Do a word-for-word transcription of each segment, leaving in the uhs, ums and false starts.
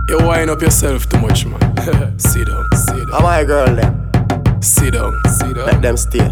You wind up yourself too much, man. Sit down, sit down. How my girl then? Sit down, sit down. Let them stay.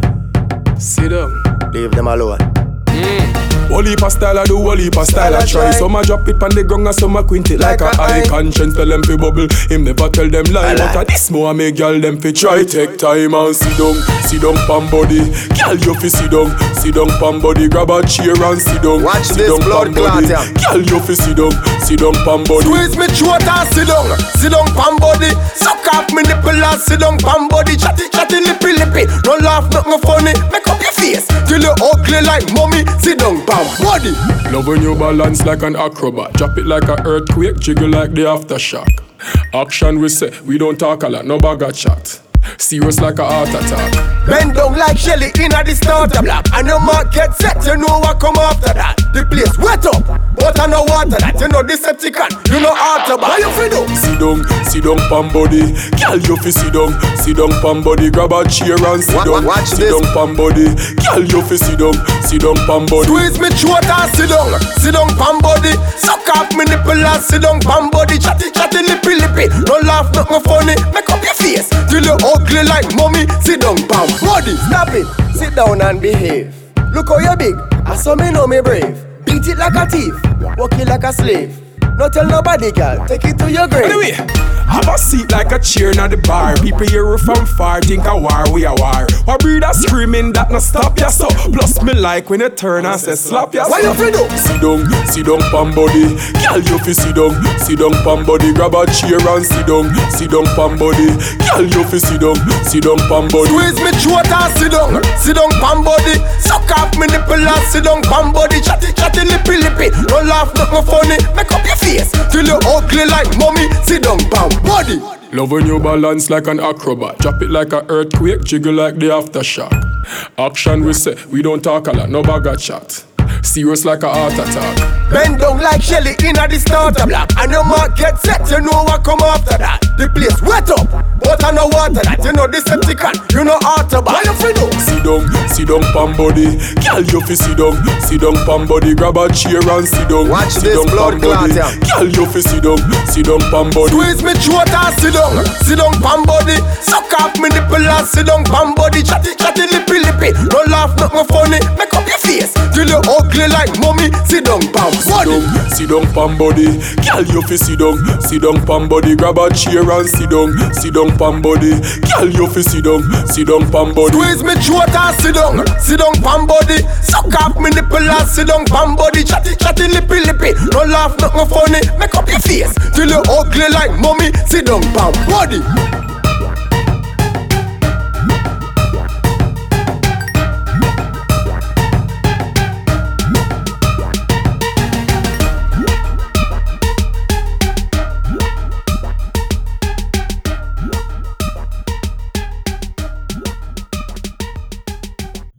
Sit down. Leave them alone. Mm. Whole heap of style I do, whole heap of style I try. Some a drop it on the ground and some a quint it like, like a eye. Conscience tell them fi bubble, him never tell them lie. But a this more make girl them fi try. Take time and sit down, sit down pam body. Girl you fi sit down, sit down pam body. Grab a chair and sit down. Watch sit this down blood clot, yeah. Girl you fi sit down, sit down pam body. Squeeze me throat and sit down, sit down pam body. Suck off me nipple and sit down pam body. Chatty chatty lippy lippy, no laugh nothing funny. Make up your face till you ugly like mommy. Sit down pam body. Love when you balance like an acrobat. Drop it like an earthquake, jiggle like the aftershock. Action we say, we don't talk a lot, no bag of chat. Serious like a heart attack. Bend down like Shelly in a the starter block. And your mark get set, you know what come after that. The place wet up, but I know water that. You know Decepticon, you know Autobot. How you feel do? Sit down, sit down pam body. Girl you fi sit down, sit down pam body. Grab a chair and sit down. Watch sit this. down pam body. Girl you fi sit down, sit down pam body. Squeeze me throat and sit down, sit down pam body. Suck off me nipple and sit down pam body. Chatty chatty lippy lippy, no laugh nothing funny. Make up your face till you ugly like mommy. Sit down pam body. Stop it, sit down and behave. Look how you big, I saw me know me brave. Beat it like a thief, walk it like a slave. No tell nobody, girl, take it to your grave. Anyway, have a seat like a chair in the bar. People hear from far, think a war, we a war. What breed a screaming that no stop ya so. Plus me like when you turn and say slap ya so. What you fi do? Sit down, sit down pam body. Girl you fi sit down, sit down pam body. Grab a chair and sit down, sit down pam body. Girl you fi sit down, sit down pam body. Squeeze me throat and sit down, sit down pam body. Suck off me nipple and sit down pam body. Chatty chatty lippy lippy, no laugh nothing funny. Make up your face till you ugly like mommy. Sit down pam body. Love when you balance like an acrobat. Drop it like an earthquake, jiggle like the aftershock. Action we say, we don't talk a lot, no bag of chat. Serious like a heart attack. Bend down like Shelly in a the starter block. And your mark get set, you know what come after that. The place wet up, but I know water that. You know Decepticon, you know Autobot. How you feel do? Sit down, sit down pam body. Girl you fi sit down, sit down pam body. Grab a chair and sit down. Watch sit this down blood pam body. clot, yeah. Girl you fi sit down, sit down pam body. Squeeze me throat and sit down, sit down pam body. Suck off me nipple and sit down pam body. Chatty chatty lippy lippy, no laugh nothing funny. Make up your face till you ugly like mommy. Sit down pam body. Sit down pam body. Girl you fi sit down, sit down pam body. Grab a chair and sit down, sit down pam body. Girl you fi sit down, sit down pam body. Squeeze me throat and sit down, sit down pam body. Suck off me nipple and sit down pam body. Chatty chatty lippy lippy, no laugh nothing funny. Make up your face till you ugly like mommy. Sit down pam body.